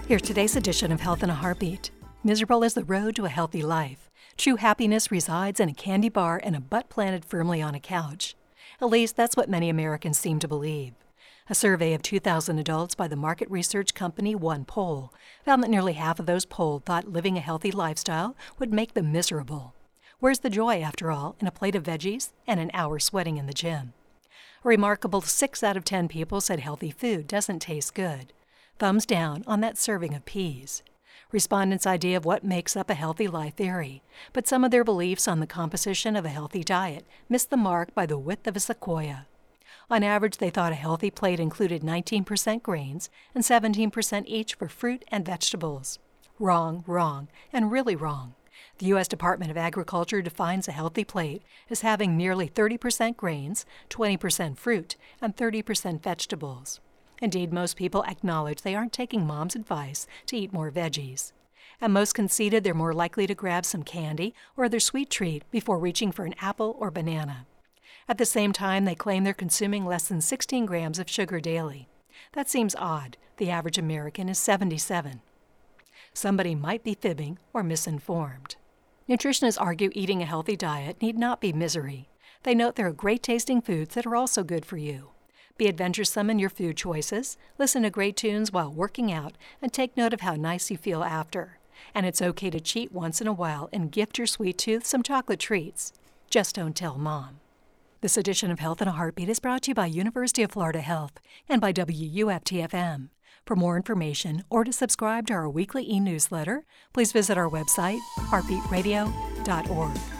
Here's today's edition of Health in a Heartbeat. Miserable is the road to a healthy life. True happiness resides in a candy bar and a butt planted firmly on a couch. At least that's what many Americans seem to believe. A survey of 2,000 adults by the market research company OnePoll found that nearly half of those polled thought living a healthy lifestyle would make them miserable. Where's the joy, after all, in a plate of veggies and an hour sweating in the gym? A remarkable 6 out of 10 people said healthy food doesn't taste good. Thumbs down on that serving of peas. Respondents' idea of what makes up a healthy life vary, but some of their beliefs on the composition of a healthy diet missed the mark by the width of a sequoia. On average, they thought a healthy plate included 19% grains and 17% each for fruit and vegetables. Wrong, and really wrong. The U.S. Department of Agriculture defines a healthy plate as having nearly 30% grains, 20% fruit, and 30% vegetables. Indeed, most people acknowledge they aren't taking mom's advice to eat more veggies. And most conceded they're more likely to grab some candy or other sweet treat before reaching for an apple or banana. At the same time, they claim they're consuming less than 16 grams of sugar daily. That seems odd. The average American is 77. Somebody might be fibbing or misinformed. Nutritionists argue eating a healthy diet need not be misery. They note there are great-tasting foods that are also good for you. Be adventuresome in your food choices, listen to great tunes while working out, and take note of how nice you feel after. And it's okay to cheat once in a while and gift your sweet tooth some chocolate treats. Just don't tell Mom. This edition of Health in a Heartbeat is brought to you by University of Florida Health and by WUFT-FM. For more information or to subscribe to our weekly e-newsletter, please visit our website, heartbeatradio.org.